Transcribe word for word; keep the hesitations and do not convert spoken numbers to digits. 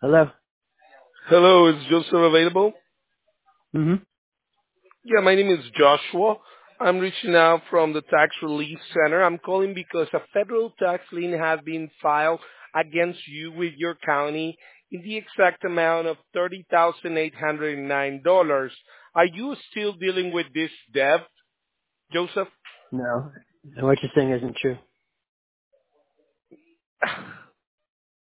Hello. Hello, is Joseph available? Mm-hmm. Yeah, my name is Joshua. I'm reaching out from the Tax Relief Center. I'm calling because a federal tax lien has been filed against you with your county in the exact amount of thirty thousand eight hundred nine dollars. Are you still dealing with this debt, Joseph? No. What you're saying isn't true.